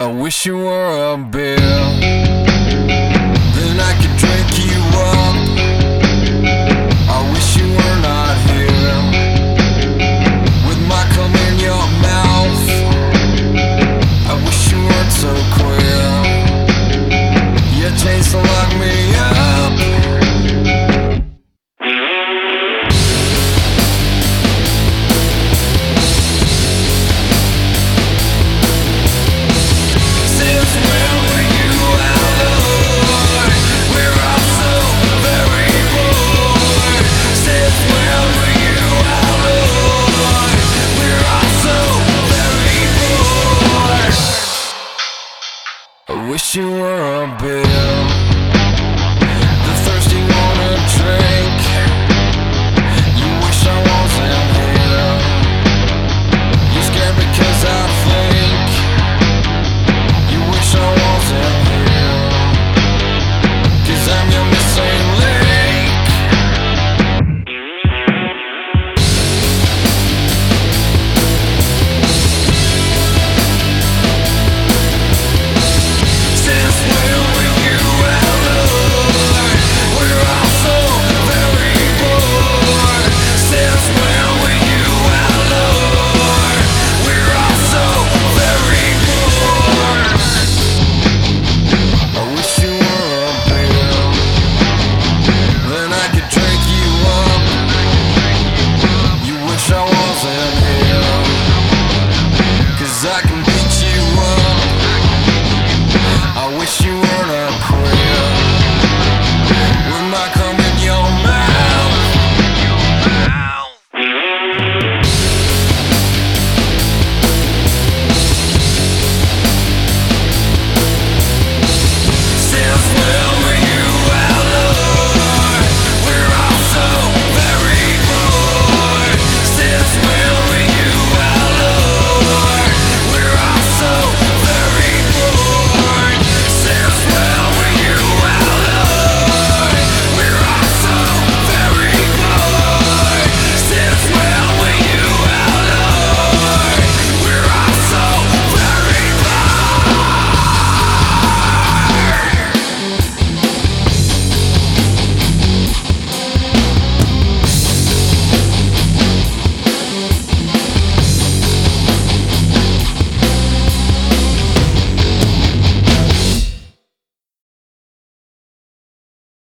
I wish you were a beer, then I could drink you up. I wish you were not here, with my cum in your mouth. I wish you weren't so queer. Your taste will lock me up. I wish you were a beer, the thirsty wanna drink. You wish I wasn't here. You're scared because I think. You wish I wasn't here, 'cause I'm your missing link. Since when will you alone? We're all so very bored. Since when will you alone? We're all so very bored. I wish you were a beer, then I could drink you up. You wish I wasn't here, 'cause I can beat you up. I wish you were